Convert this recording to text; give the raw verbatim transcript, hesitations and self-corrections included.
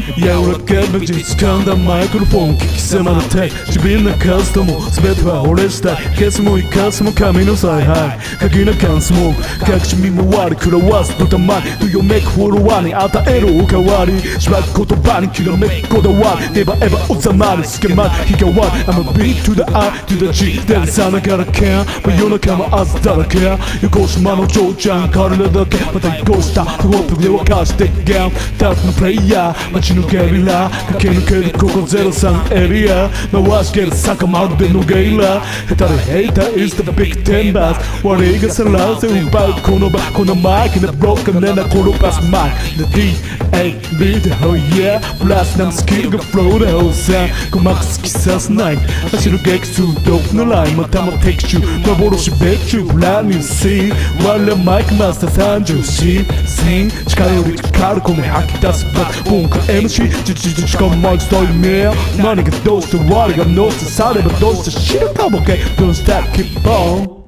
柔らかいベンチに掴んだマイクロフォン聞き迫る手自分なカスタム全ては俺したいケツもイカスも神の采配鍵な感想も隠し見回り食らわすとたまにどよめくフォロワーに与えるおかわりしばく言葉にきらめくこだわりネバエバおざまり隙間日替わり I'm a B to the I to the G でさながらけん真夜中も朝だらけ横島の嬢ちゃん彼らだけまた移行した不法服で沸かしてゲームタフなプレイヤー街のゲリラ駆け抜けるここゼロさんエリア回しける坂まるでのゲイラ下手でヘイター is the big ten bars 悪いがさらせ奪うこの場このマイクでブロックねな転ばすマイクで ディーエー ビート oh yeah プラスなスキルがフローで放射鼓膜突き刺すナイフ走る激痛ドープのラインまたも的中幻別注ブランニューシーン我らマイクマスターさんじゅうよんシーン力より力込め吐き出すバッ文化 エムシー 実実しかもマイクという名何がどうして我が乗せさればどうして知るかボケ Don't stop keep on